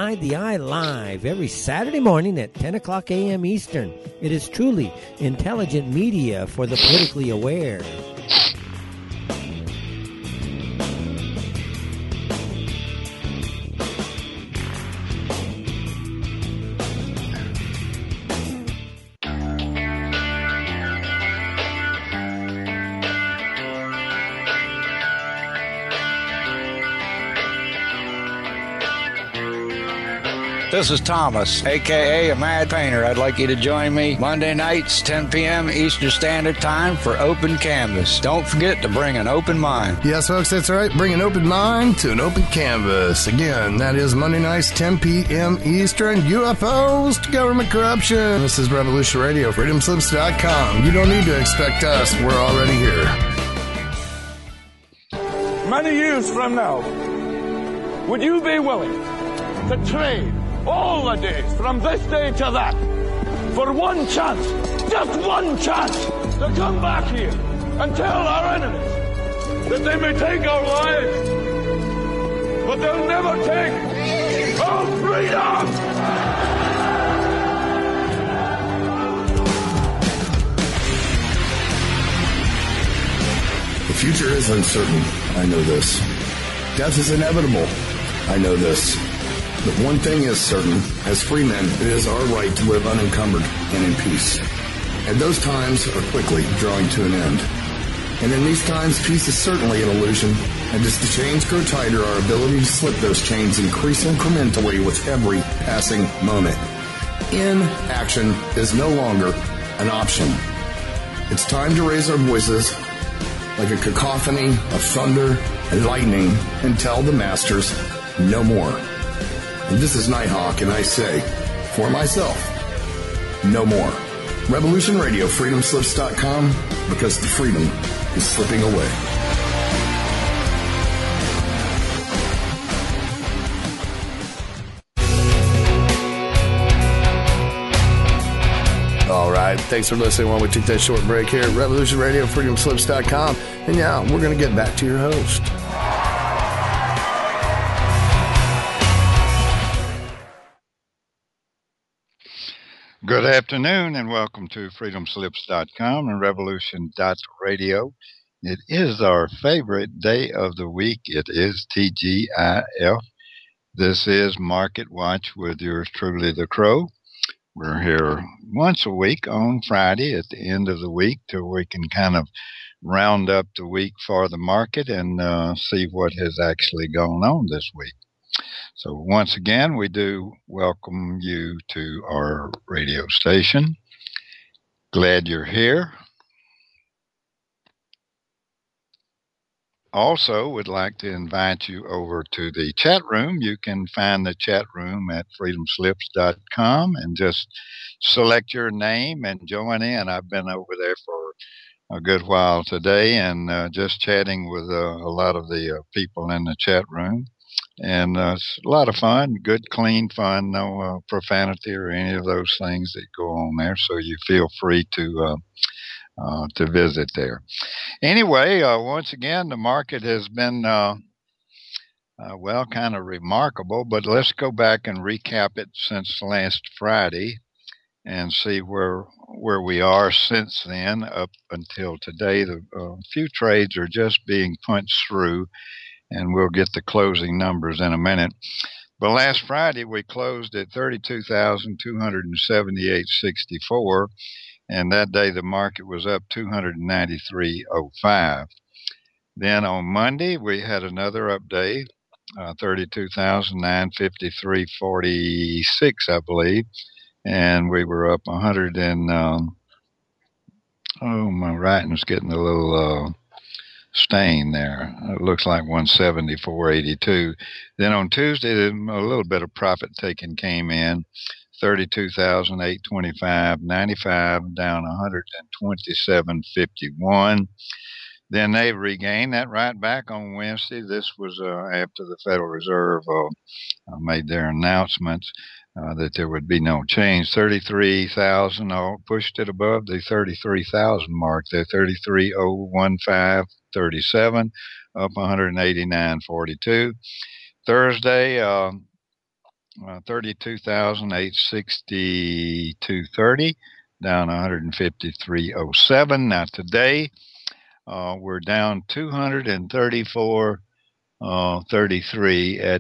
Inside the Eye Live every Saturday morning at 10 o'clock a.m. Eastern. It is truly intelligent media for the politically aware. This is Thomas, a.k.a. a Mad Painter. I'd like you to join me Monday nights, 10 p.m. Eastern Standard Time for Open Canvas. Don't forget to bring an open mind. Yes, folks, that's right. Bring an open mind to an open canvas. Again, that is Monday nights, 10 p.m. Eastern. UFOs to government corruption. This is Revolution Radio, freedomslips.com. You don't need to expect us. We're already here. Many years from now, would you be willing to trade all the days from this day to that for one chance, just one chance, to come back here and tell our enemies that they may take our lives, but they'll never take our freedom? The future is uncertain. I know this. Death is inevitable. I know this. But one thing is certain, as free men, it is our right to live unencumbered and in peace. And those times are quickly drawing to an end. And in these times, peace is certainly an illusion. And as the chains grow tighter, our ability to slip those chains increase incrementally with every passing moment. Inaction is no longer an option. It's time to raise our voices like a cacophony of thunder and lightning and tell the masters no more. And this is Nighthawk, and I say, for myself, no more. Revolution Radio, freedomslips.com, because the freedom is slipping away. All right, thanks for listening while we took that short break here at Revolution Radio, freedomslips.com. And yeah, we're going to get back to your host. Good afternoon and welcome to freedomslips.com and revolution.radio. It is our favorite day of the week. It is TGIF. This is Market Watch with yours truly, The Crow. We're here once a week on Friday at the end of the week till we can kind of round up the week for the market and see what has actually gone on this week. So once again, we do welcome you to our radio station. Glad you're here. Also, would like to invite you over to the chat room. You can find the chat room at freedomslips.com and just select your name and join in. I've been over there for a good while today and just chatting with a lot of the people in the chat room. And it's a lot of fun, good, clean fun, no profanity or any of those things that go on there. So you feel free to visit there. Anyway, once again, the market has been, kind of remarkable. But let's go back and recap it since last Friday and see where we are since then up until today. The few trades are just being punched through. And we'll get the closing numbers in a minute. But last Friday, we closed at 32,278.64, and that day the market was up 293.05. Then on Monday, we had another update, 32,953.46, I believe, and we were up 100 and, my writing's getting a little stain there. It looks like 174.82. Then on Tuesday, a little bit of profit taking came in, 32,825.95, down 127.51. Then they regained that right back on Wednesday. This was after the Federal Reserve made their announcements that there would be no change. 33,000, pushed it above the 33,000 mark there, 33,015.37, up 189.42. Thursday, 32,862.30, down 153.07. Now today we're down 234.33 at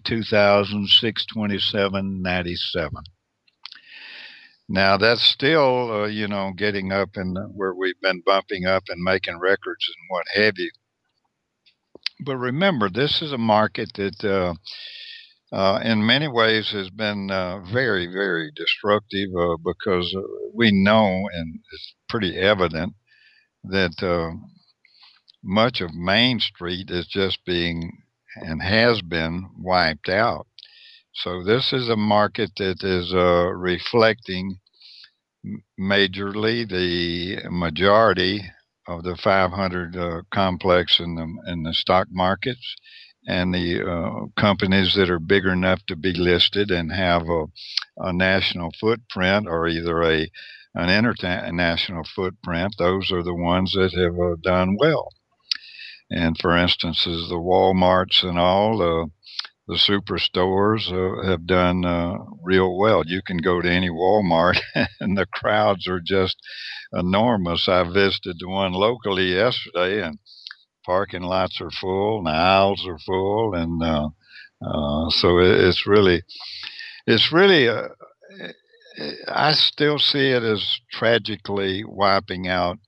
32,627.97. Now that's still getting up and where we've been bumping up and making records and what have you. But remember, this is a market that in many ways has been very, very destructive because we know, and it's pretty evident, that much of Main Street is just being and has been wiped out. So this is a market that is reflecting majorly the majority of the 500 complex in the stock markets, and the companies that are big enough to be listed and have a national footprint, or either an international footprint. Those are the ones that have done well. And for instance, the Walmarts and all, the superstores have done real well. You can go to any Walmart and the crowds are just enormous. I visited the one locally yesterday, and parking lots are full, and the aisles are full, and so it's really, I still see it as tragically wiping out.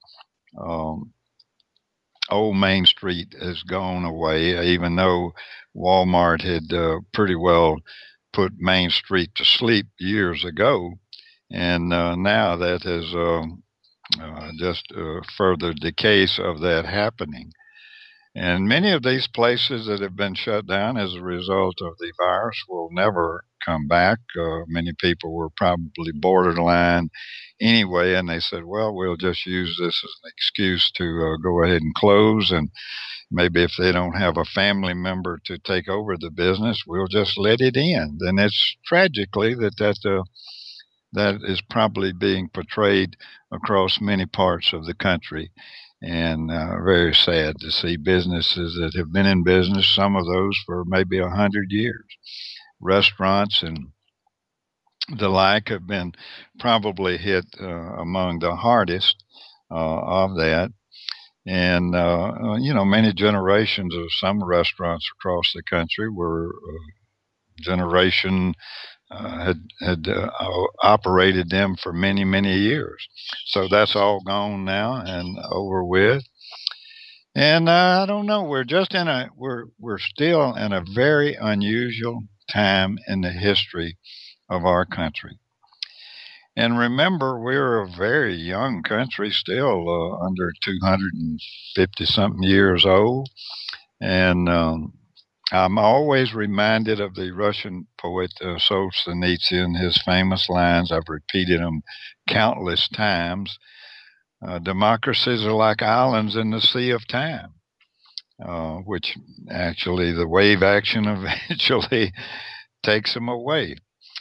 Old Main Street has gone away, even though Walmart had pretty well put Main Street to sleep years ago, and now that is just further decays of that happening. And many of these places that have been shut down as a result of the virus will never come back. Many people were probably borderline anyway, and they said, well, we'll just use this as an excuse to go ahead and close, and maybe if they don't have a family member to take over the business, we'll just let it end. And it's tragically that is probably being portrayed across many parts of the country. And very sad to see businesses that have been in business, some of those for maybe 100 years. Restaurants and the like have been probably hit among the hardest of that. And, many generations of some restaurants across the country were had operated them for many, many years. So that's all gone now and over with. And I don't know. We're still in a very unusual time in the history of our country. And remember, we're a very young country, still under 250 something years old. And I'm always reminded of the Russian poet Solzhenitsyn, his famous lines. I've repeated them countless times. Democracies are like islands in the sea of time, which actually the wave action eventually takes them away.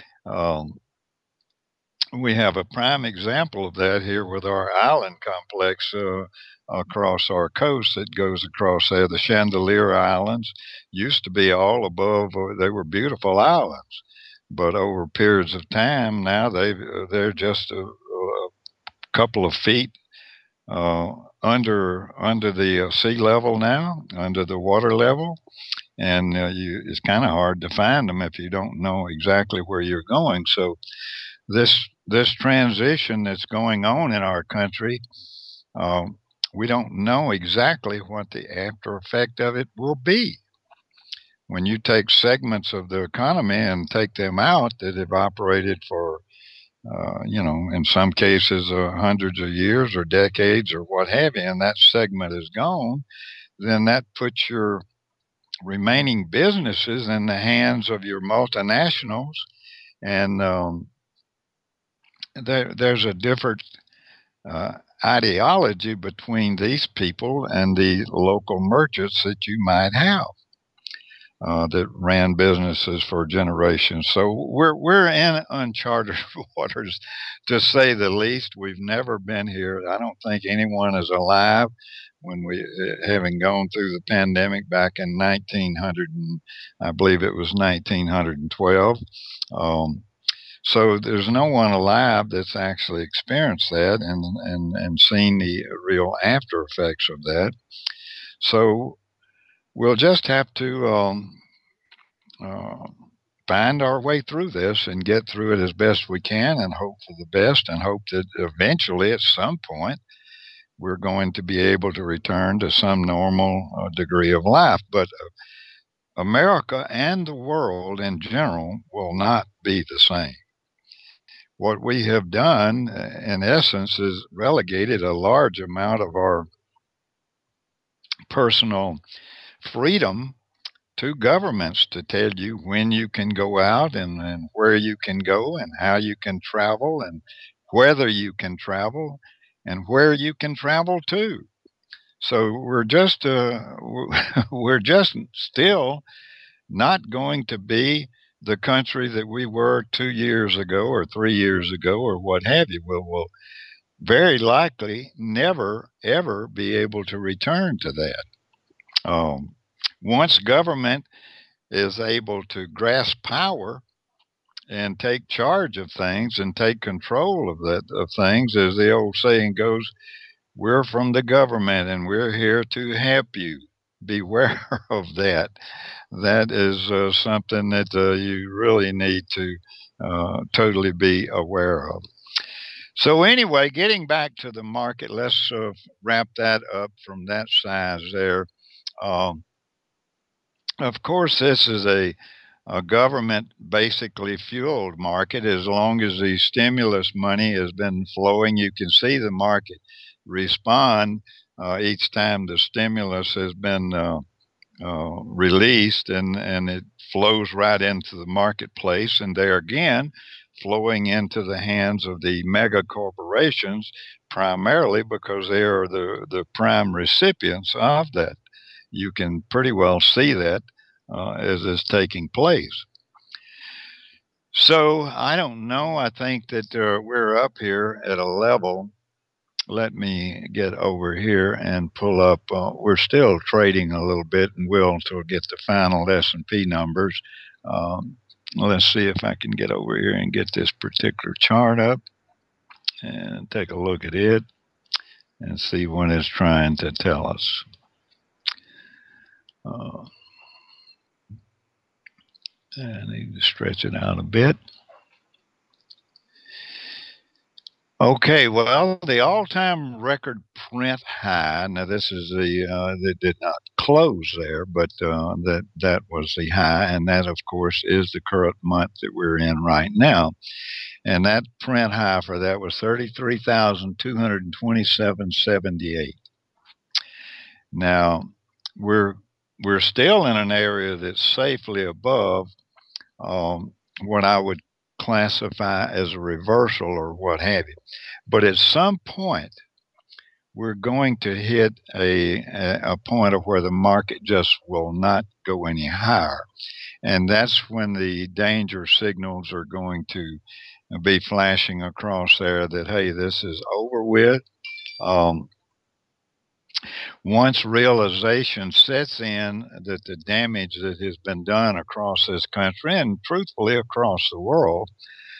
We have a prime example of that here with our island complex across our coast that goes across there. The Chandelier Islands used to be all above, they were beautiful islands, but over periods of time now they're just a couple of feet under the sea level now, under the water level, and it's kind of hard to find them if you don't know exactly where you're going. So this transition that's going on in our country, we don't know exactly what the after effect of it will be. When you take segments of the economy and take them out that have operated for, in some cases hundreds of years or decades or what have you, and that segment is gone, then that puts your remaining businesses in the hands of your multinationals, and there's a different ideology between these people and the local merchants that you might have. that ran businesses for generations. So we're in uncharted waters, to say the least. We've never been here. I don't think anyone is alive when we, having gone through the pandemic back in 1900, and I believe it was 1912. So there's no one alive that's actually experienced that and seen the real after effects of that. So we'll just have to find our way through this and get through it as best we can, and hope for the best, and hope that eventually at some point we're going to be able to return to some normal degree of life. But America and the world in general will not be the same. What we have done, in essence, is relegated a large amount of our personal freedom to governments to tell you when you can go out and where you can go and how you can travel and whether you can travel and where you can travel to. So we're just still not going to be the country that we were 2 years ago or 3 years ago or what have you. We'll very likely never, ever be able to return to that. Once government is able to grasp power and take charge of things and take control of things, as the old saying goes, we're from the government and we're here to help you. Beware of that. That is something that you really need to totally be aware of. So anyway, getting back to the market, let's wrap that up from that size there. Of course, this is a government basically fueled market. As long as the stimulus money has been flowing, you can see the market respond each time the stimulus has been released, and it flows right into the marketplace, and there again flowing into the hands of the mega corporations, primarily because they are the prime recipients of that. You can pretty well see that as is taking place. So I don't know. I think that we're up here at a level. Let me get over here and pull up. We're still trading a little bit, and will until we get the final S&P numbers. Let's see if I can get over here and get this particular chart up and take a look at it and see what it's trying to tell us. I need to stretch it out a bit. Okay, well, the all-time record print high. Now, this is that did not close there, but that was the high, and that, of course, is the current month that we're in right now. And that print high for that was 33,227.78. Now, we're still in an area that's safely above what I would classify as a reversal or what have you. But at some point, we're going to hit a point of where the market just will not go any higher. And that's when the danger signals are going to be flashing across there that, hey, this is over with. Once realization sets in that the damage that has been done across this country and truthfully across the world,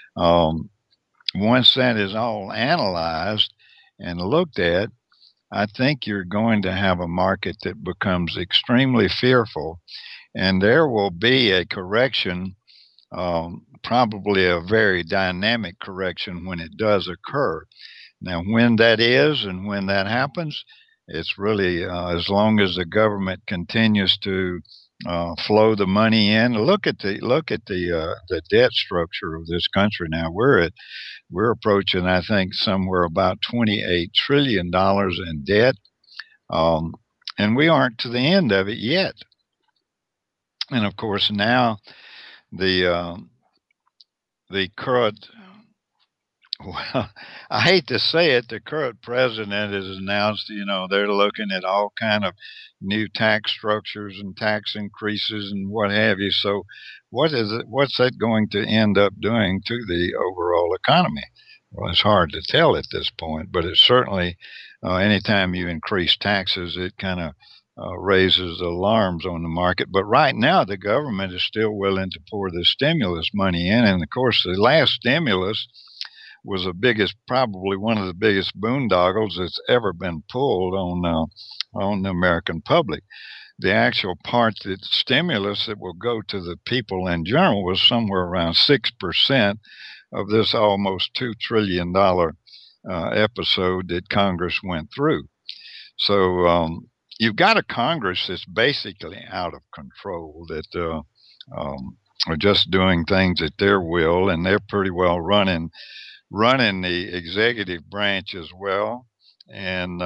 once that is all analyzed and looked at, I think you're going to have a market that becomes extremely fearful, and there will be a correction, probably a very dynamic correction when it does occur. Now, when that is and when that happens, it's really as long as the government continues to flow the money in. Look at the debt structure of this country now. We're approaching, I think, somewhere about $28 trillion in debt, and we aren't to the end of it yet. And of course, now the current Well, I hate to say it, the current president has announced, they're looking at all kind of new tax structures and tax increases and what have you. So what's that going to end up doing to the overall economy? Well, it's hard to tell at this point, but it's certainly, anytime you increase taxes, it kind of raises alarms on the market. But right now, the government is still willing to pour the stimulus money in. And of course, the last stimulus was probably one of the biggest boondoggles that's ever been pulled on the American public. The actual part that stimulus that will go to the people in general was somewhere around 6% of this almost $2 trillion episode that Congress went through. So you've got a Congress that's basically out of control, that are just doing things at their will, and they're pretty well running the executive branch as well. And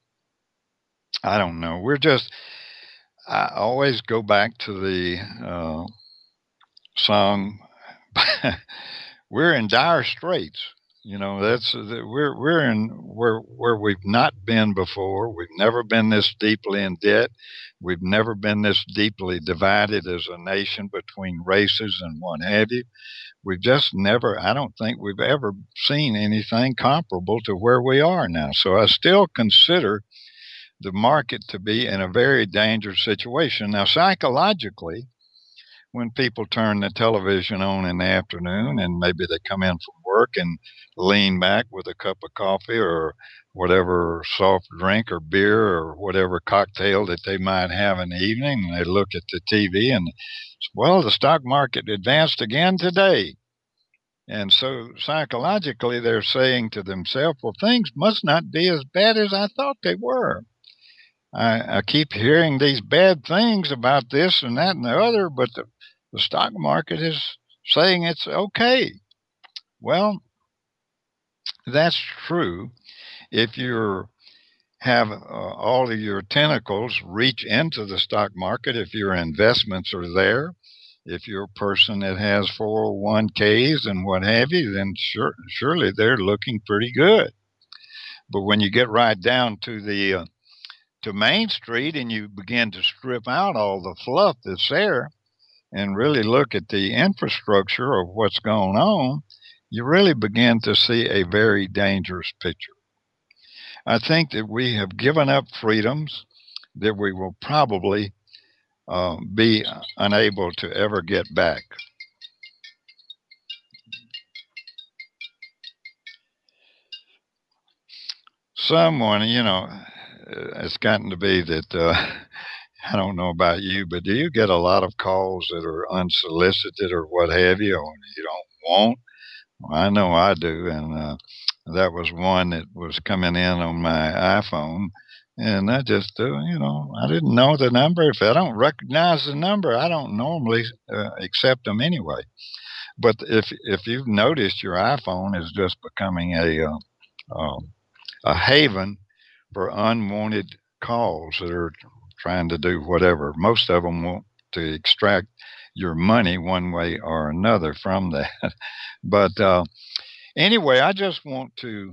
I don't know. I always go back to the song, we're in dire straits. We're in where we've not been before. We've never been this deeply in debt. We've never been this deeply divided as a nation between races and what have you. We've just never, I don't think we've ever seen anything comparable to where we are now. So I still consider the market to be in a very dangerous situation. Now, psychologically, when people turn the television on in the afternoon and maybe they come in from work and lean back with a cup of coffee or whatever soft drink or beer or whatever cocktail that they might have in the evening, and they look at the TV and, well, the stock market advanced again today. And so psychologically, they're saying to themselves, well, things must not be as bad as I thought they were. I keep hearing these bad things about this and that and the other, but the stock market is saying it's okay. Well, that's true. If you have all of your tentacles reach into the stock market, if your investments are there, if you're a person that has 401ks and what have you, then surely they're looking pretty good. But when you get right down to Main Street and you begin to strip out all the fluff that's there and really look at the infrastructure of what's going on, you really begin to see a very dangerous picture. I think that we have given up freedoms that we will probably be unable to ever get back. Someone, it's gotten to be that, I don't know about you, but do you get a lot of calls that are unsolicited or what have you, or you don't want? Well, I know I do, and that was one that was coming in on my iPhone, and I just, I didn't know the number. If I don't recognize the number, I don't normally accept them anyway. But if you've noticed, your iPhone is just becoming a haven for unwanted calls that are trying to do whatever. Most of them want to extract your money one way or another from that. But anyway, I just want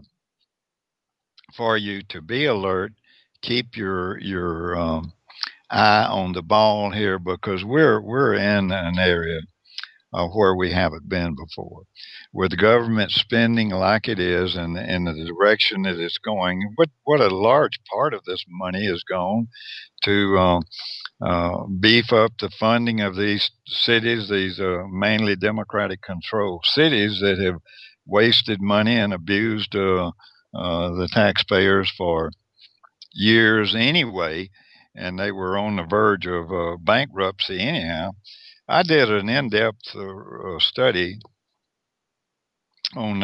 for you to be alert, keep your eye on the ball here, because we're in an area where we haven't been before. With the government spending like it is and in the direction that it's going, what a large part of this money is gone to beef up the funding of these cities, these mainly Democratic-controlled cities that have wasted money and abused the taxpayers for years anyway, and they were on the verge of bankruptcy anyhow. I did an in-depth study on,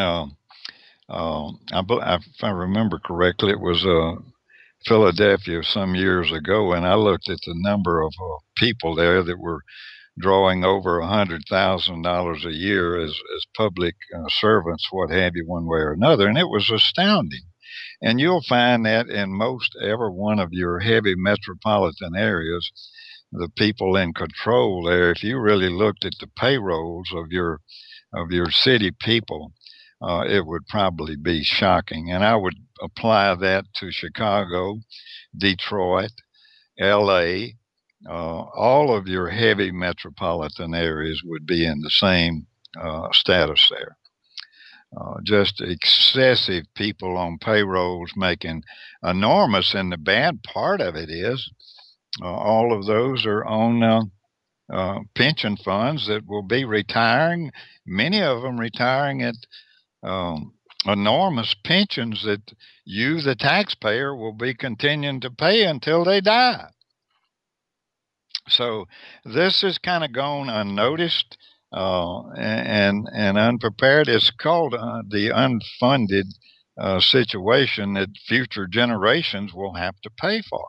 if I remember correctly, it was Philadelphia some years ago, and I looked at the number of people there that were drawing over $100,000 a year as public servants, what have you, one way or another, and it was astounding. And you'll find that in most every one of your heavy metropolitan areas, the people in control there, if you really looked at the payrolls of your city people, it would probably be shocking. And I would apply that to Chicago, Detroit, L.A., all of your heavy metropolitan areas would be in the same status there. Just excessive people on payrolls making enormous, and the bad part of it is all of those are on pension funds that will be retiring, many of them retiring at enormous pensions that you, the taxpayer, will be continuing to pay until they die. So this has kind of gone unnoticed and unprepared. It's called the unfunded situation that future generations will have to pay for.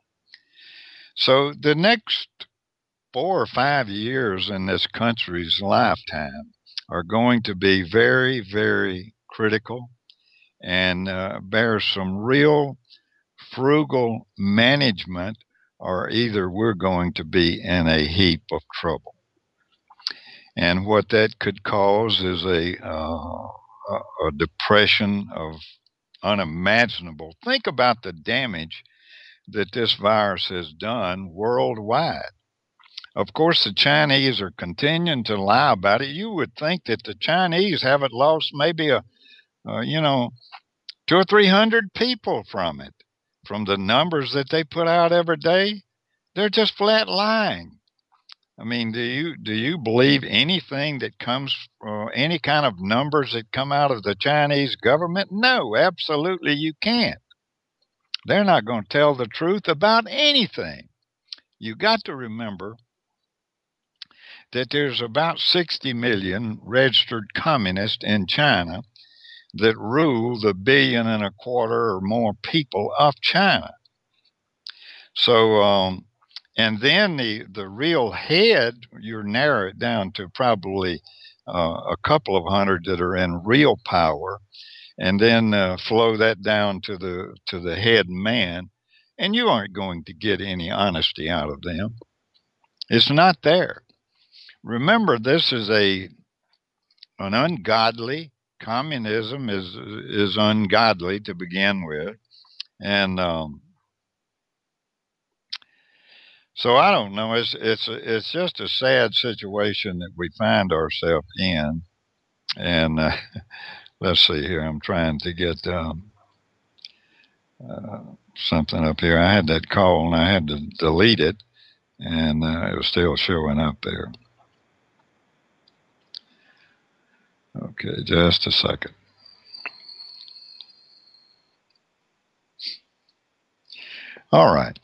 So the next 4 or 5 years in this country's lifetime are going to be very, very critical and bear some real frugal management, or either we're going to be in a heap of trouble. And what that could cause is a depression of unimaginable. Think about the damage that this virus has done worldwide. Of course, the Chinese are continuing to lie about it. You would think that the Chinese haven't lost maybe 200 or 300 people from it. From the numbers that they put out every day, they're just flat lying. I mean, do you believe anything that comes, any kind of numbers that come out of the Chinese government? No, absolutely you can't. They're not going to tell the truth about anything. You got to remember that there's about 60 million registered communists in China that rule the 1.25 billion or more people of China. So, and then the real head, you narrow it down to probably a couple of hundred that are in real power, and then flow that down to the head man, and you aren't going to get any honesty out of them. It's not there. Remember, this is an ungodly. Communism is ungodly to begin with, and so I don't know. It's just a sad situation that we find ourselves in, and let's see here. I'm trying to get something up here. I had that call and I had to delete it, and it was still showing up there. Okay, just a second. All right.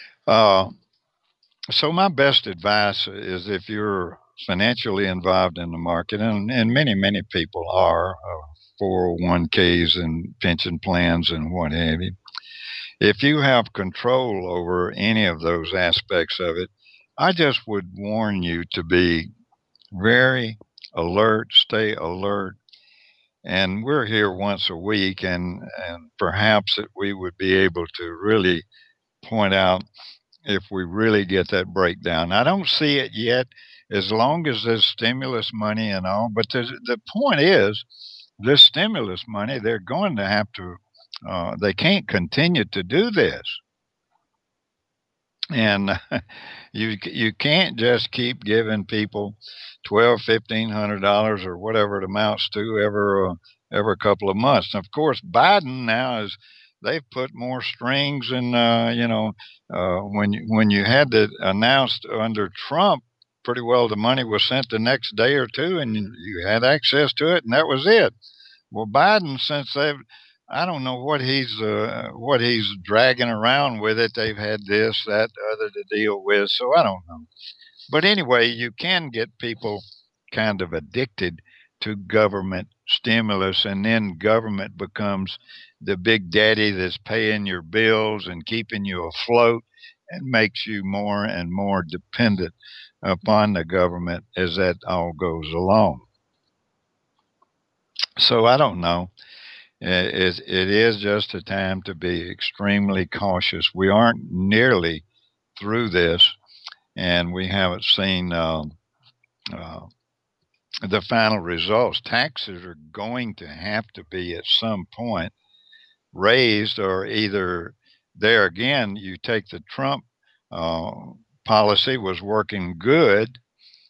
So my best advice is, if you're financially involved in the market, and many, many people are, 401ks and pension plans and what have you, if you have control over any of those aspects of it, I just would warn you to be very alert, stay alert. And we're here once a week, and perhaps that we would be able to really point out if we really get that breakdown. I don't see it yet, as long as there's stimulus money and all. But the point is, this stimulus money, they're going to have to, they can't continue to do this. And you can't just keep giving people $1,200-$1,500 or whatever it amounts to every couple of months. And of course, Biden now they've put more strings, and when you had it announced under Trump, pretty well the money was sent the next day or two, and you had access to it, and that was it. Well, Biden, since I don't know what he's dragging around with it. They've had this, that, other to deal with, so I don't know. But anyway, you can get people kind of addicted to government stimulus, and then government becomes the big daddy that's paying your bills and keeping you afloat, and makes you more and more dependent upon the government as that all goes along. So I don't know. It is just a time to be extremely cautious. We aren't nearly through this, and we haven't seen the final results. Taxes are going to have to be at some point raised, or either there again, you take the Trump policy was working good,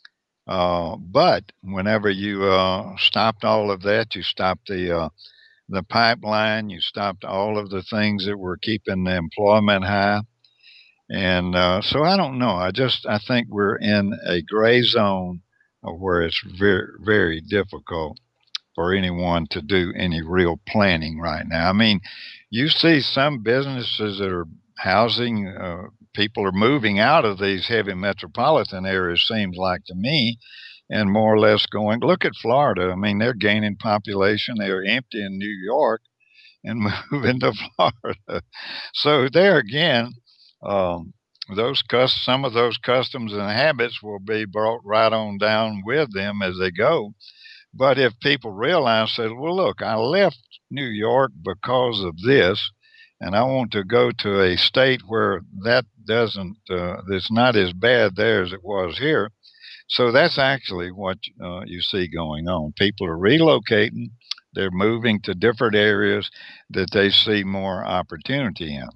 but whenever you stopped all of that, you stopped the pipeline, you stopped all of the things that were keeping the employment high. And so I don't know. I think we're in a gray zone where it's very, very difficult for anyone to do any real planning right now. I mean, you see some businesses that are housing, people are moving out of these heavy metropolitan areas, seems like to me, and more or less going, look at Florida. I mean, they're gaining population. They're emptying New York and moving to Florida. So there again, some of those customs and habits will be brought right on down with them as they go. But if people realize that, well, look, I left New York because of this, and I want to go to a state where that doesn't, it's not as bad there as it was here. So that's actually what you see going on. People are relocating. They're moving to different areas that they see more opportunity in.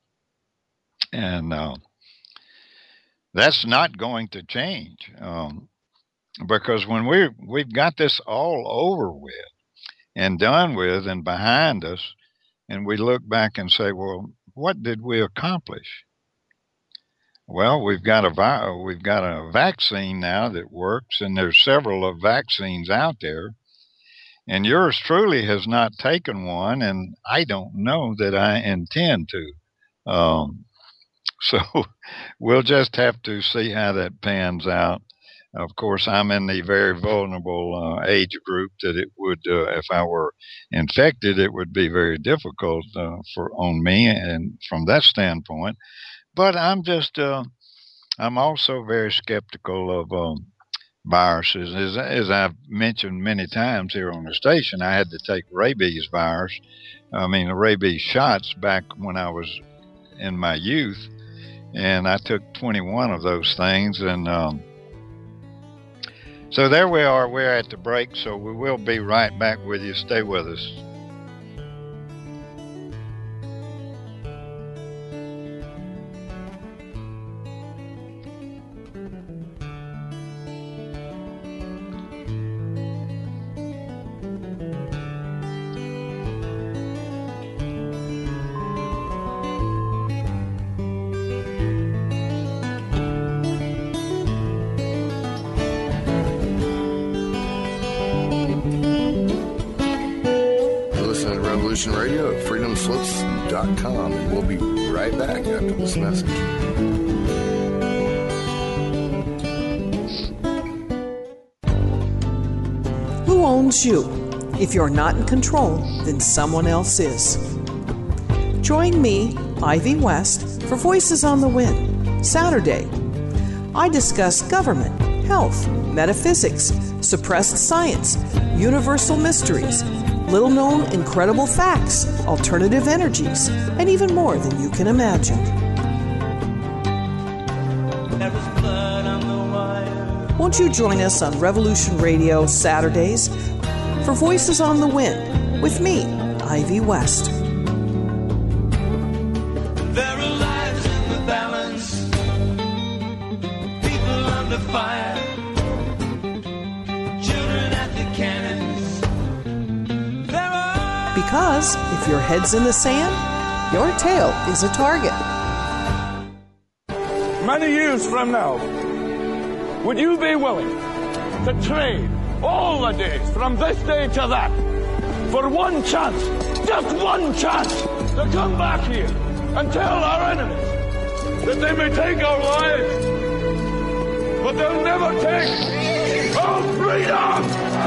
And that's not going to change, because when we've got this all over with and done with and behind us, and we look back and say, well, what did we accomplish? Well, we've got a vaccine now that works, and there's several of vaccines out there, and yours truly has not taken one, and I don't know that I intend to. So we'll just have to see how that pans out. Of course, I'm in the very vulnerable age group that it would, if I were infected, it would be very difficult on me, and from that standpoint. But I'm also very skeptical of viruses. As I've mentioned many times here on the station, I had to take rabies shots back when I was in my youth. And I took 21 of those things. And so there we are. We're at the break. So we will be right back with you. Stay with us. Radio at freedomslips.com, and we'll be right back after this message. Who owns you? If you're not in control, then someone else is. Join me, Ivy West, for Voices on the Wind, Saturday. I discuss government, health, metaphysics, suppressed science, universal mysteries, little-known incredible facts, alternative energies, and even more than you can imagine. Won't you join us on Revolution Radio Saturdays for Voices on the Wind with me, Ivy West. There are lives in the balance, people under fire, children at the cannons. Because if your head's in the sand, your tail is a target. Many years from now, would you be willing to trade all the days from this day to that for one chance, just one chance, to come back here and tell our enemies that they may take our lives, but they'll never take our freedom?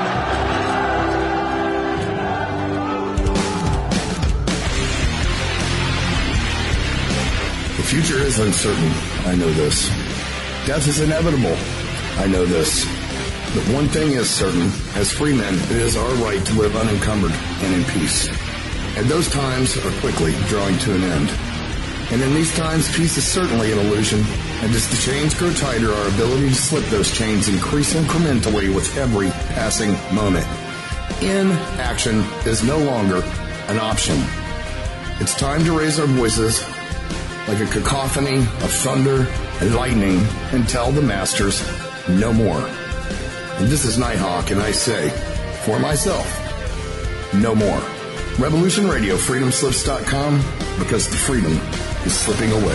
The future is uncertain. I know this. Death is inevitable. I know this. But one thing is certain. As free men, it is our right to live unencumbered and in peace. And those times are quickly drawing to an end. And in these times, peace is certainly an illusion, And as the chains grow tighter, our ability to slip those chains increase incrementally with every passing moment. Inaction is no longer an option. It's time to raise our voices like a cacophony of thunder and lightning and tell the masters no more. And this is Nighthawk, and I say, for myself, no more. Revolution Radio, freedomslips.com, because the freedom is slipping away.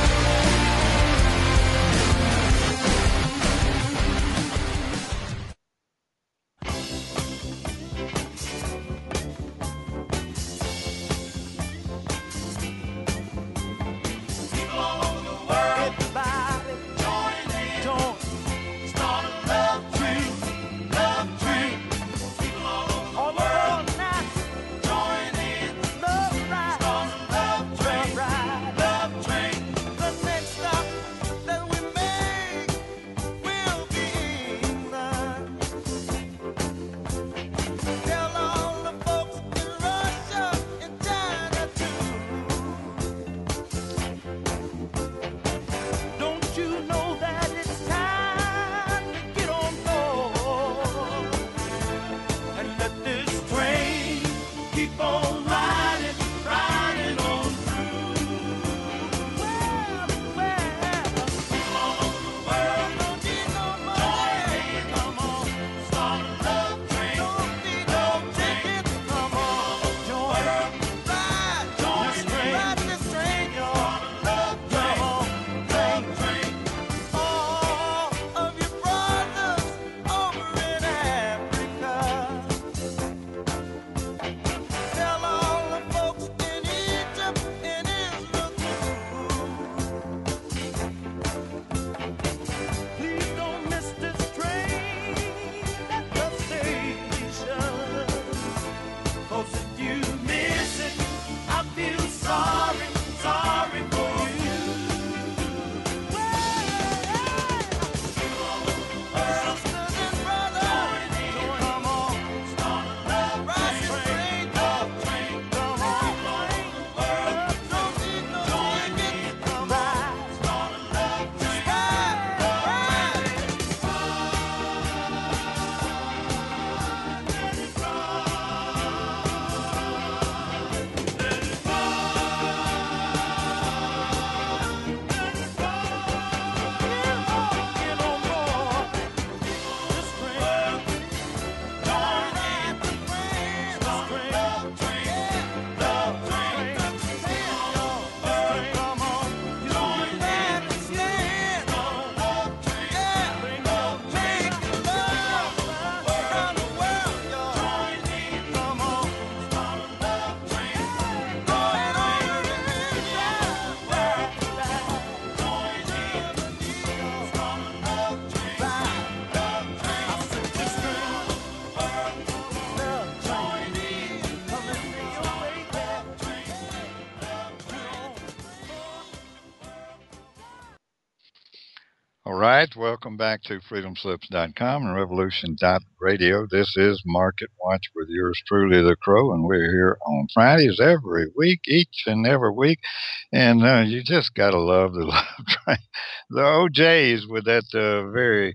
All right, welcome back to freedomslips.com and revolution.radio. This is Market Watch with yours truly, The Crow, and we're here on Fridays every week, each and every week. And you just got to love the love train. The OJs with that very,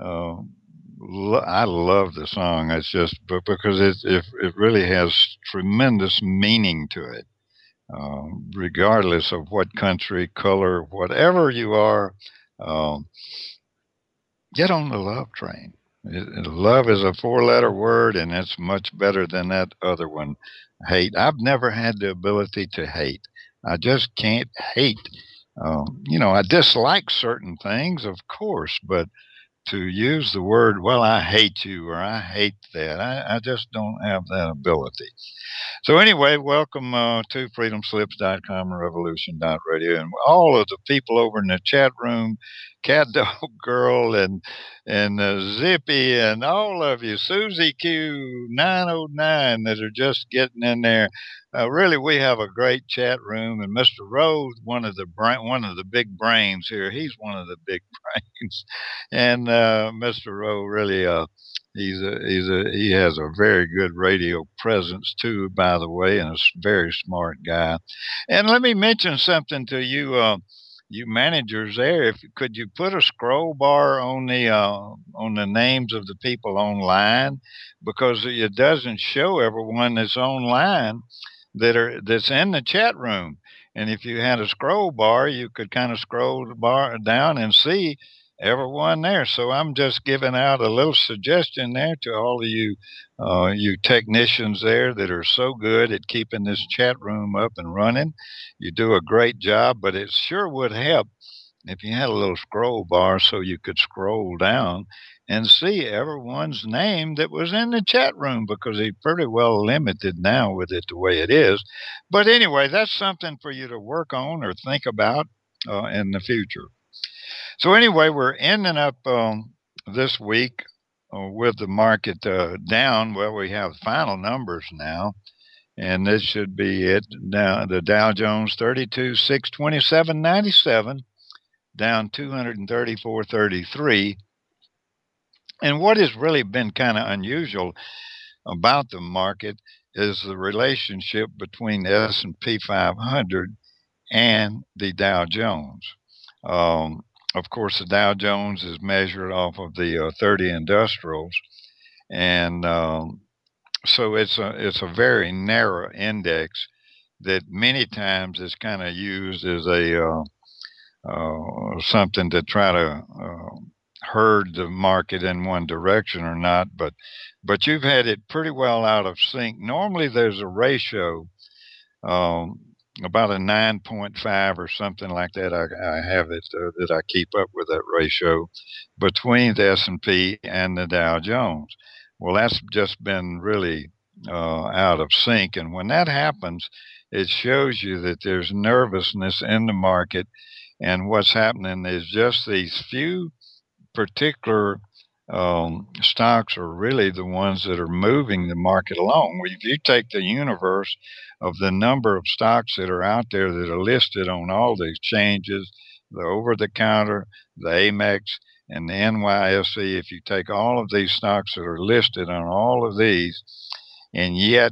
I love the song. It's just because it really has tremendous meaning to it, regardless of what country, color, whatever you are. Get on the love train. Love is a 4-letter word, and it's much better than that other one, hate. I've never had the ability to hate. I just can't hate. I dislike certain things, of course, but to use the word, well, I hate you, or I hate that, I just don't have that ability. So anyway, welcome to freedomslips.com and revolution.radio, and all of the people over in the chat room, Cat Dog Girl and Zippy, and all of you, Susie Q909 that are just getting in there. Really, we have a great chat room, and Mr. Rose, one of the big brains here. He's one of the big brains, and Mr. Rose really he has a very good radio presence too, by the way, and a very smart guy. And let me mention something to you. you managers there, if could you put a scroll bar on the names of the people online, because it doesn't show everyone that's online that's in the chat room. And if you had a scroll bar, you could kind of scroll the bar down and see everyone there. So I'm just giving out a little suggestion there to all of you, you technicians there that are so good at keeping this chat room up and running. You do a great job, but it sure would help if you had a little scroll bar so you could scroll down and see everyone's name that was in the chat room, because he's pretty well limited now with it the way it is. But anyway, that's something for you to work on or think about in the future. So anyway, we're ending up this week with the market down. Well, we have final numbers now, and this should be it. Now, the Dow Jones 32,627.97, down 234.33. And what has really been kind of unusual about the market is the relationship between the S&P 500 and the Dow Jones. Of course, the Dow Jones is measured off of the 30 industrials, and so it's a very narrow index that many times is kind of used as a something to try to herd the market in one direction or not, but you've had it pretty well out of sync. Normally there's a ratio, about a 9.5 or something like that. I have it that I keep up with that ratio between the S&P and the Dow Jones. Well, that's just been really out of sync, and when that happens, it shows you that there's nervousness in the market. And what's happening is just these few particular stocks are really the ones that are moving the market along. If you take the universe of the number of stocks that are out there that are listed on all the exchanges, the over-the-counter, the Amex, and the NYSE, if you take all of these stocks that are listed on all of these, and yet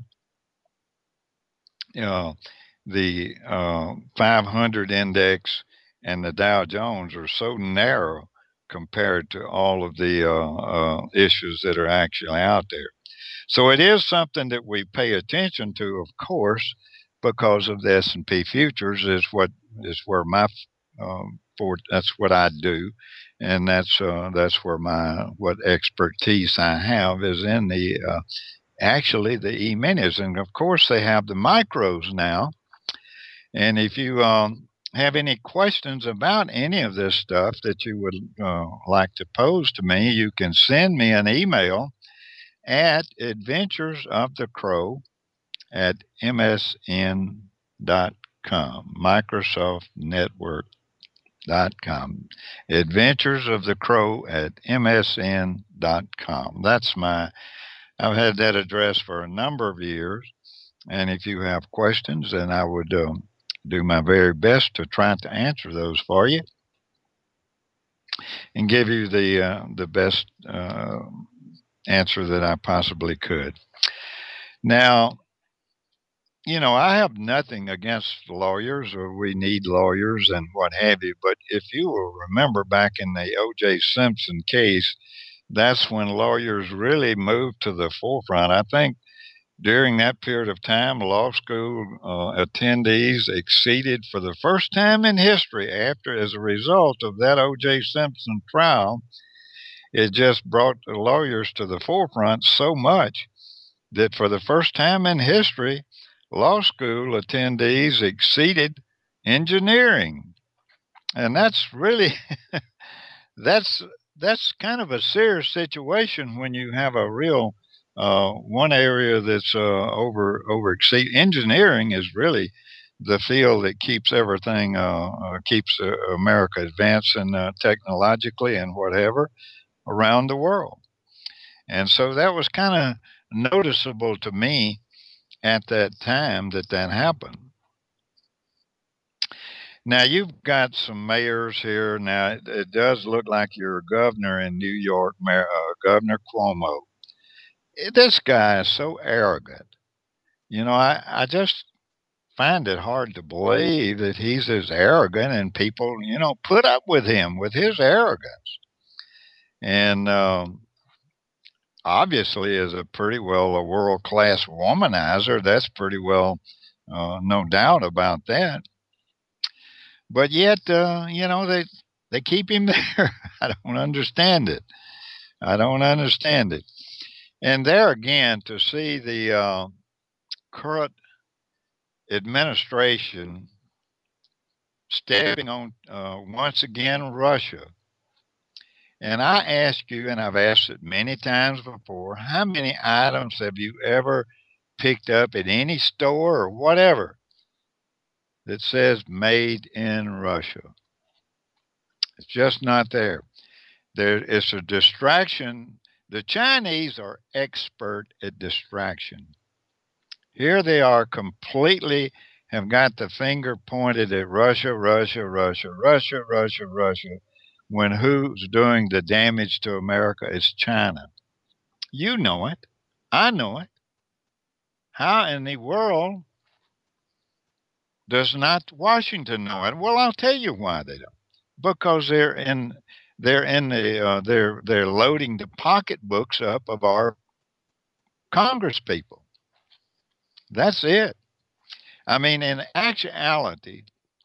the 500 index and the Dow Jones are so narrow compared to all of the issues that are actually out there. So it is something that we pay attention to, of course, because of the S&P futures is where my that's what I do, and that's where what expertise I have is in the actually the E-minis, and of course they have the micros now. And if you have any questions about any of this stuff that you would like to pose to me, you can send me an email at adventuresofthecrow@msn.com, microsoftnetwork.com, adventuresofthecrow@msn.com. I've had that address for a number of years, and if you have questions, then I would do my very best to try to answer those for you and give you the best answer that I possibly could. Now, I have nothing against lawyers, or we need lawyers and what have you, but if you will remember back in the O.J. Simpson case, that's when lawyers really moved to the forefront. I think during that period of time, law school attendees exceeded for the first time in history as a result of that O.J. Simpson trial. It just brought the lawyers to the forefront so much that for the first time in history, law school attendees exceeded engineering. And that's really, that's kind of a serious situation when you have a real one area that's exceed. Engineering is really the field that keeps everything, keeps America advancing technologically and whatever around the world. And so that was kind of noticeable to me at that time that happened. Now, you've got some mayors here. Now, it does look like your governor in New York, Governor Cuomo. This guy is so arrogant. I just find it hard to believe that he's as arrogant and people, put up with him, with his arrogance. And obviously, as a world-class womanizer, that's pretty well, no doubt about that. But yet, they keep him there. I don't understand it. And there again, to see the current administration stepping on, once again, Russia. And I ask you, and I've asked it many times before, how many items have you ever picked up at any store or whatever that says made in Russia? It's just not there. It's a distraction. The Chinese are expert at distraction. Here they are completely have got the finger pointed at Russia, when who's doing the damage to America is China. You know it. I know it. How in the world does not Washington know it? Well, I'll tell you why they don't. Because they're loading the pocketbooks up of our Congress people. That's it. I mean, in actuality,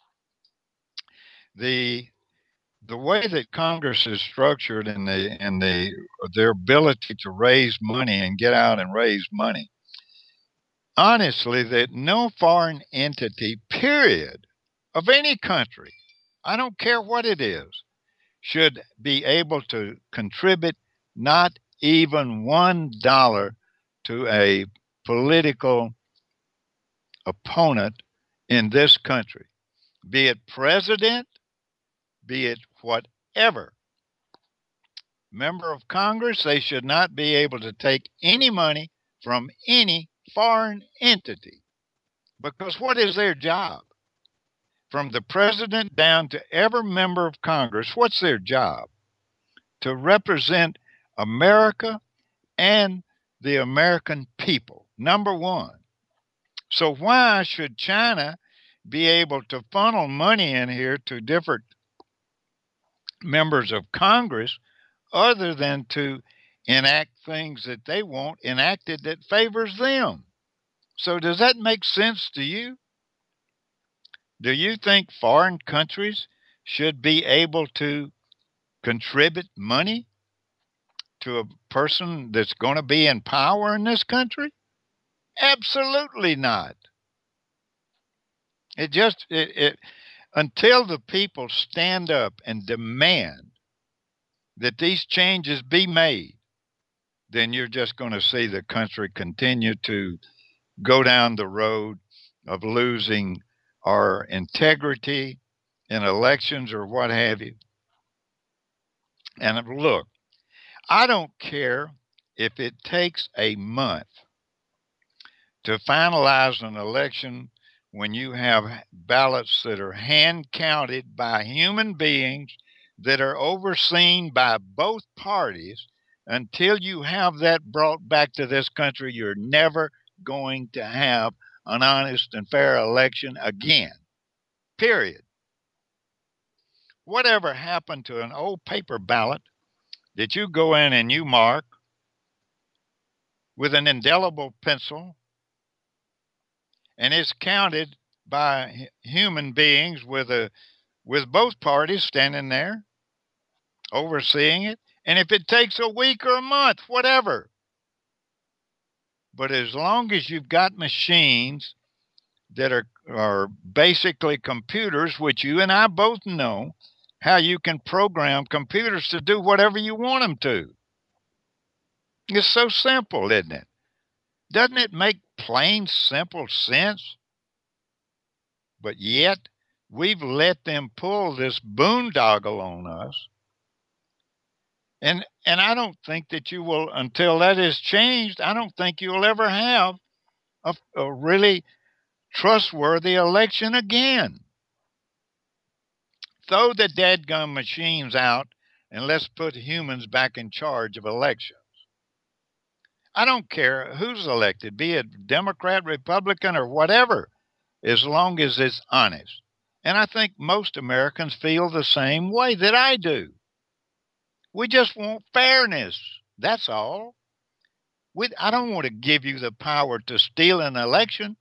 the way that Congress is structured and their ability to raise money and get out and raise money, honestly, that no foreign entity, period, of any country, I don't care what it is, should be able to contribute not even $1 to a political opponent in this country, be it president, be it whatever member of Congress. They should not be able to take any money from any foreign entity, because what is their job? From the president down to every member of Congress, what's their job? To represent America and the American people, number one. So why should China be able to funnel money in here to different members of Congress other than to enact things that they want enacted that favors them? So does that make sense to you? Do you think foreign countries should be able to contribute money to a person that's going to be in power in this country? Absolutely not. Until the people stand up and demand that these changes be made, then you're just going to see the country continue to go down the road of losing our integrity in elections or what have you. And look, I don't care if it takes a month to finalize an election when you have ballots that are hand counted by human beings that are overseen by both parties. Until you have that brought back to this country, you're never going to have an honest and fair election again. Period. Whatever happened to an old paper ballot that you go in and you mark with an indelible pencil, and it's counted by human beings with both parties standing there overseeing it? And if it takes a week or a month, whatever. But as long as you've got machines that are basically computers, which you and I both know how you can program computers to do whatever you want them to. It's so simple, isn't it? Doesn't it make plain, simple sense? But yet, we've let them pull this boondoggle on us. And I don't think that you will, until that is changed, I don't think you'll ever have a really trustworthy election again. Throw the dadgum machines out and let's put humans back in charge of elections. I don't care who's elected, be it Democrat, Republican, or whatever. as long as it's honest. And I think most Americans feel the same way that I do. We just want fairness. That's all. I don't want to give you the power to steal an election.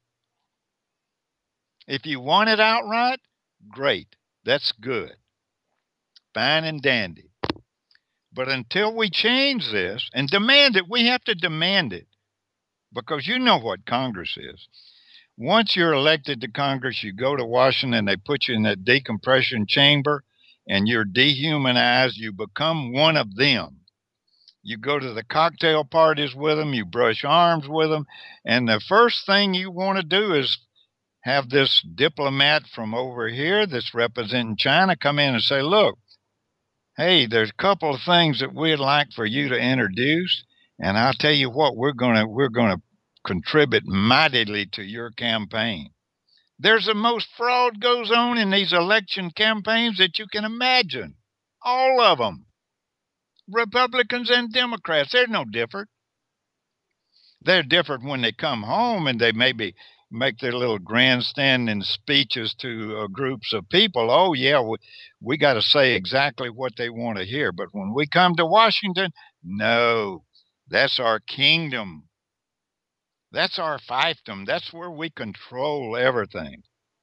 If you want it outright, great. That's good. Fine and dandy. But until we change this and demand it, we have to demand it. Because you know what Congress is. Once you're elected to Congress, you go to Washington, they put you in that decompression chamber, and you're dehumanized. You become one of them. You go to the cocktail parties with them, you brush arms with them, and the first thing you want to do is have this diplomat from over here that's representing China come in and say, look, hey, there's a couple of things that we'd like for you to introduce, and I'll tell you what, we're gonna contribute mightily to your campaign. There's the most fraud goes on in these election campaigns that you can imagine. All of them. Republicans and Democrats, they're no different. They're different when they come home and they maybe make their little grandstanding speeches to groups of people. Oh, yeah, we got to say exactly what they want to hear. But when we come to Washington, no, that's our kingdom. That's our fiefdom. That's where we control everything.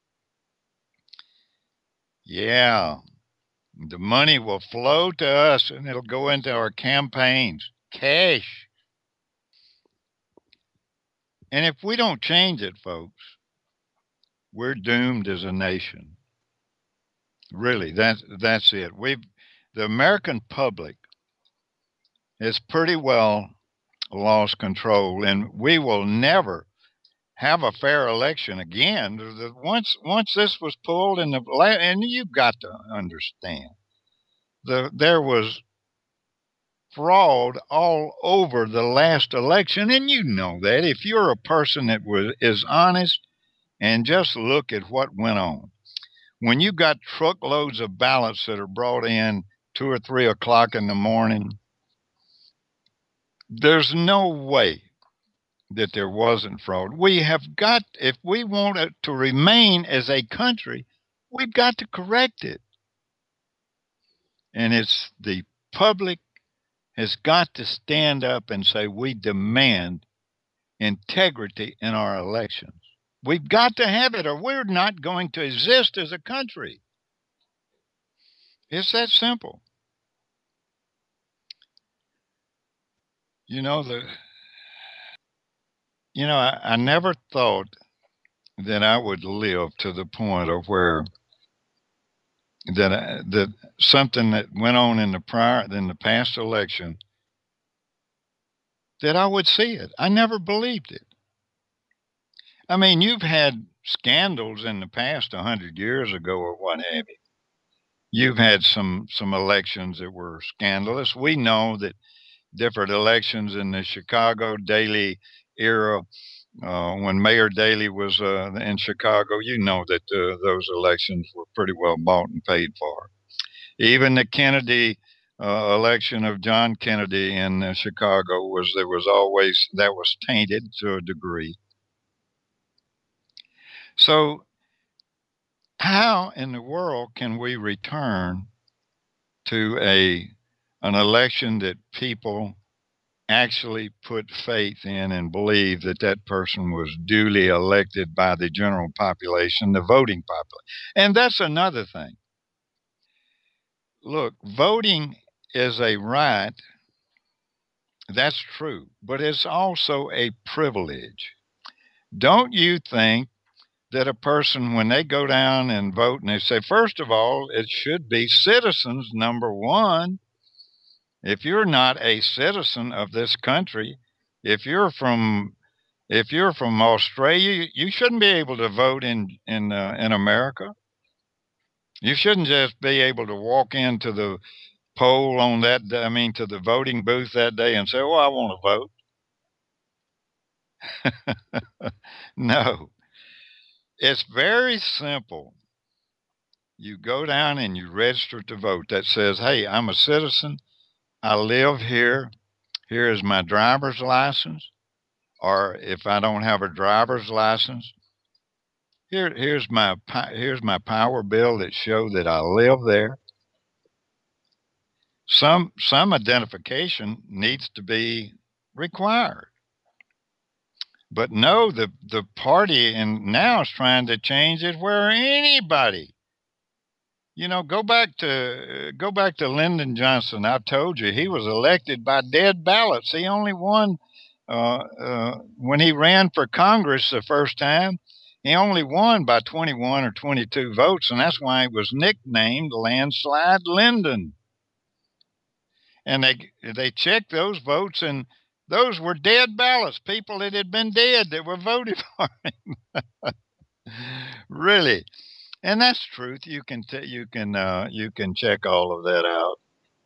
Yeah. The money will flow to us and it'll go into our campaigns. Cash. And if we don't change it, folks, we're doomed as a nation. Really, that's it. The American public has pretty well lost control, and we will never have a fair election again. Once this was pulled, and you've got to understand, there was fraud all over the last election, and you know that. If you're a person that is honest, and just look at what went on. When you got truckloads of ballots that are brought in 2 or 3 o'clock in the morning, there's no way that there wasn't fraud. We have got, if we want it to remain as a country, we've got to correct it. And it's the public has got to stand up and say, we demand integrity in our elections. We've got to have it, or we're not going to exist as a country. It's that simple. I never thought that I would live to the point of where that something that went on in the past election, that I would see it. I never believed it. I mean, you've had scandals in the past 100 years ago or what have you. You've had some elections that were scandalous. We know that different elections in the Chicago Daley era, when Mayor Daley was in Chicago, you know that those elections were pretty well bought and paid for. Even the Kennedy election of John Kennedy in Chicago was tainted to a degree. So how in the world can we return to an election that people actually put faith in and believe that person was duly elected by the general population, the voting population? And that's another thing. Look, voting is a right. That's true, but it's also a privilege. Don't you think that a person, when they go down and vote, and they say, first of all, it should be citizens, number one. If you're not a citizen of this country, if you're from Australia, you shouldn't be able to vote in America. You shouldn't just be able to walk into the poll to the voting booth that day and say, "Oh, I want to vote." No. It's very simple. You go down and you register to vote. That says, hey, I'm a citizen. I live here. Here is my driver's license. Or if I don't have a driver's license, Here's my power bill that show that I live there. Some identification needs to be required. But no, the party and now is trying to change it where anybody. Go back to Lyndon Johnson. I told you he was elected by dead ballots. He only won when he ran for Congress the first time. He only won by 21 or 22 votes, and that's why he was nicknamed Landslide Lyndon. And they checked those votes, and those were dead ballots, people that had been dead that were voted for him. Really. And that's truth. You can check all of that out.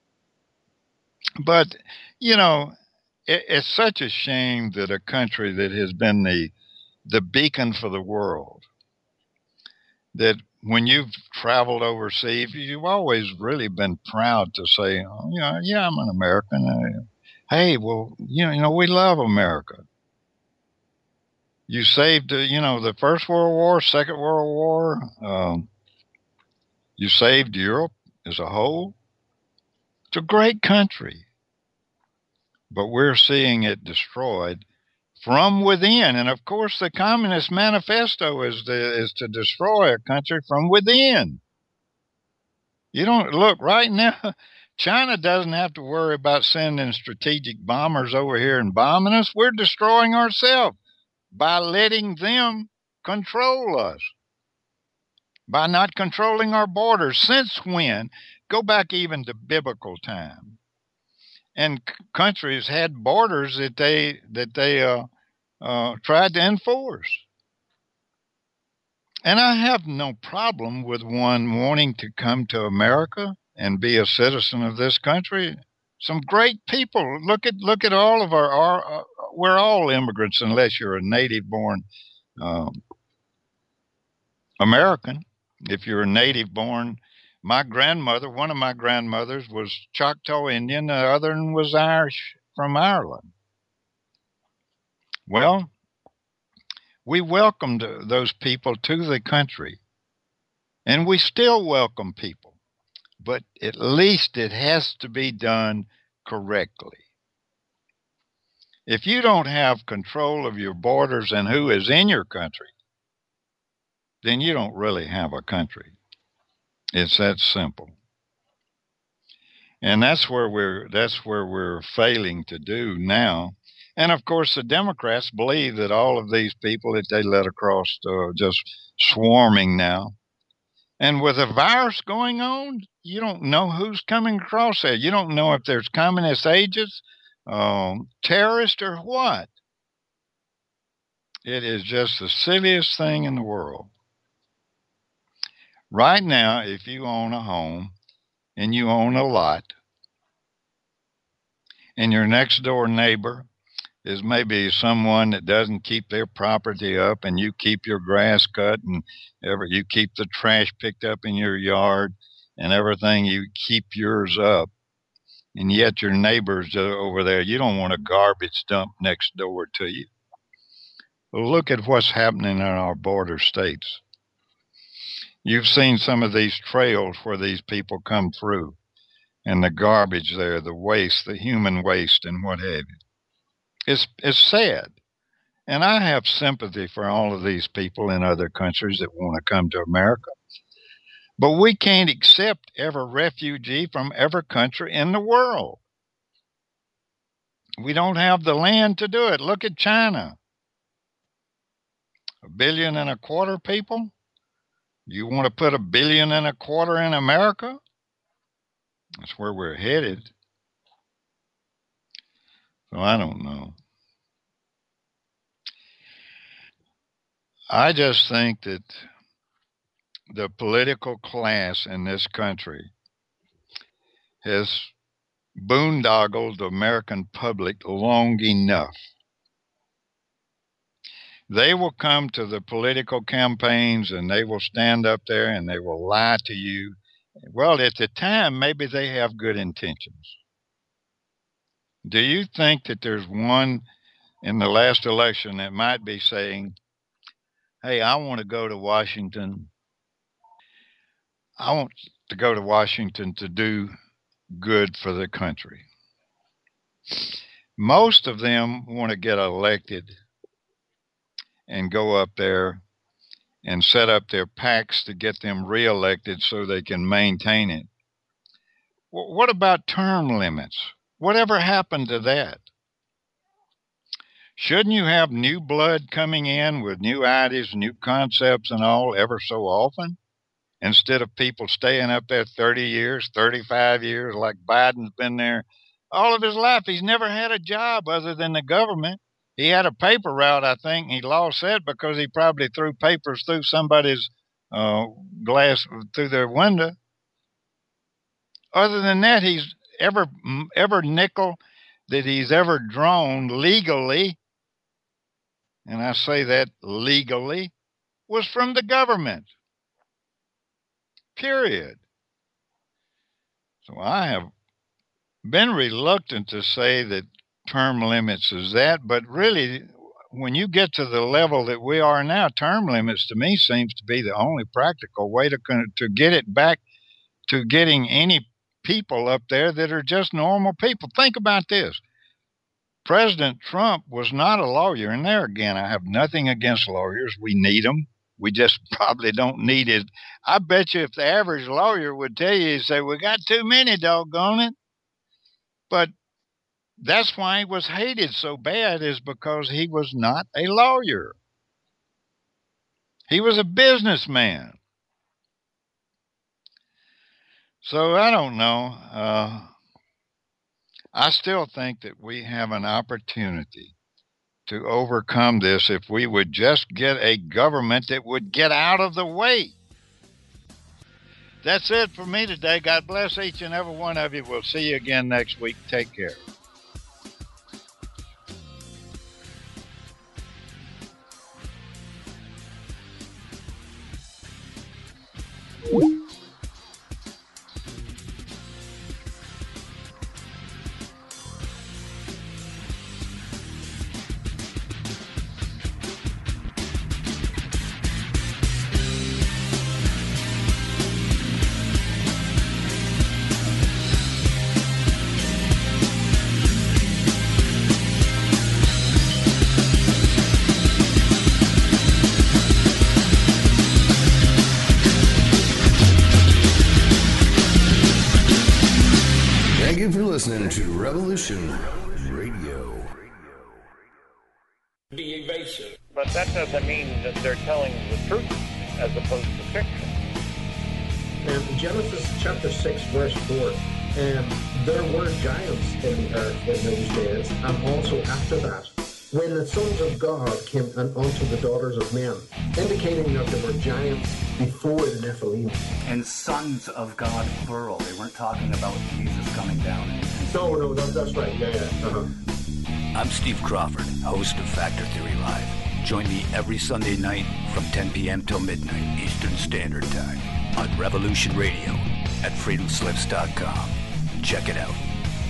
But it's such a shame that a country that has been the beacon for the world, that when you've traveled overseas, you've always really been proud to say, oh, yeah, I'm an American. Hey, well, we love America. You saved, the First World War, Second World War. You saved Europe as a whole. It's a great country. But we're seeing it destroyed from within. And of course, the Communist Manifesto is to destroy a country from within. You don't look right now. China doesn't have to worry about sending strategic bombers over here and bombing us. We're destroying ourselves by letting them control us, by not controlling our borders. Since when? Go back even to biblical time. And countries had borders that they tried to enforce. And I have no problem with one wanting to come to America and be a citizen of this country. Some great people. Look at all of our we're all immigrants unless you're a native-born American. If you're a native-born, one of my grandmothers was Choctaw Indian, the other one was Irish from Ireland. Well, we welcomed those people to the country, and we still welcome people, but at least it has to be done correctly. If you don't have control of your borders and who is in your country, then you don't really have a country. It's that simple. And that's where we're failing to do now. And of course, the Democrats believe that all of these people that they let across just swarming now. And with a virus going on, you don't know who's coming across there. You don't know if there's communist agents, terrorists, or what. It is just the silliest thing in the world. Right now, if you own a home and you own a lot, and your next door neighbor is maybe someone that doesn't keep their property up, and you keep your grass cut, and you keep the trash picked up in your yard and everything, you keep yours up, and yet your neighbor's over there, you don't want a garbage dump next door to you. Well, look at what's happening in our border states. You've seen some of these trails where these people come through, and the garbage there, the waste, the human waste, and what have you. It's sad. And I have sympathy for all of these people in other countries that want to come to America. But we can't accept every refugee from every country in the world. We don't have the land to do it. Look at China. 1.25 billion people. You want to put 1.25 billion in America? That's where we're headed. So I don't know. I just think that the political class in this country has boondoggled the American public long enough. They will come to the political campaigns and they will stand up there and they will lie to you. Well, at the time, maybe they have good intentions. Do you think that there's one in the last election that might be saying, hey, I want to go to Washington. I want to go to Washington to do good for the country. Most of them want to get elected and go up there and set up their PACs to get them reelected so they can maintain it. What about term limits? Whatever happened to that? Shouldn't you have new blood coming in with new ideas, new concepts and all ever so often? Instead of people staying up there 30 years, 35 years, like Biden's been there all of his life. He's never had a job other than the government. He had a paper route, I think. He lost that because he probably threw papers through somebody's glass, through their window. Other than that, he's every nickel that he's ever drawn legally, and I say that legally, was from the government. Period. So I have been reluctant to say that term limits is that, but really, when you get to the level that we are now, term limits to me seems to be the only practical way to get it back to getting any people up there that are just normal people. Think about this. President Trump was not a lawyer, and there again, I have nothing against lawyers. We need them. We just probably don't need it. I bet you if the average lawyer would tell you, he'd say, we got too many, doggone it. But that's why he was hated so bad, is because he was not a lawyer. He was a businessman. So I don't know. I still think that we have an opportunity to overcome this if we would just get a government that would get out of the way. That's it for me today. God bless each and every one of you. We'll see you again next week. Take care. Listening to Revolution Radio. Be evasive. But that doesn't mean that they're telling the truth as opposed to fiction. And Genesis chapter 6, verse 4, and there were giants in the earth in those days, and also after that, when the sons of God came unto the daughters of men, indicating that there were giants before the Nephilim. And sons of God, plural. They weren't talking about Jesus coming down. No, that's right. Yeah. Uh-huh. I'm Steve Crawford, host of Factor Theory Live. Join me every Sunday night from 10 p.m. till midnight Eastern Standard Time on Revolution Radio at freedomslips.com. Check it out.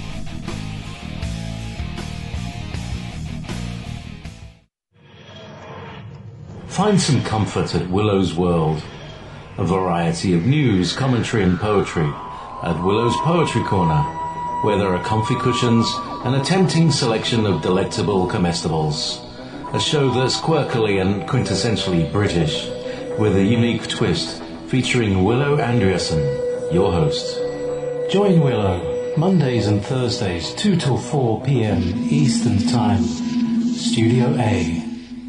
Find some comfort at Willow's World. A variety of news, commentary and poetry at Willow's Poetry Corner, where there are comfy cushions and a tempting selection of delectable comestibles. A show that's quirkily and quintessentially British, with a unique twist featuring Willow Andreasen, your host. Join Willow Mondays and Thursdays 2 till 4 p.m. Eastern Time. Studio A.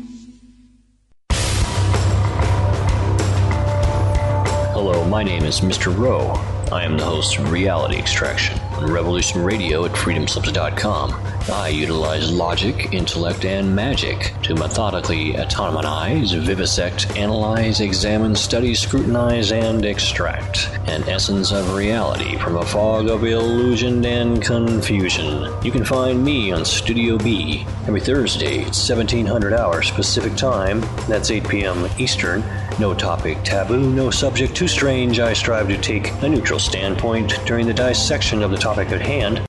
Hello, my name is Mr. Rowe. I am the host of Reality Extraction on Revolution Radio at freedomslips.com. I utilize logic, intellect, and magic to methodically autonomize, vivisect, analyze, examine, study, scrutinize, and extract an essence of reality from a fog of illusion and confusion. You can find me on Studio B every Thursday at 1700 hours Pacific Time. That's 8 p.m. Eastern. No topic taboo, no subject too strange. I strive to take a neutral standpoint during the dissection of the topic at hand.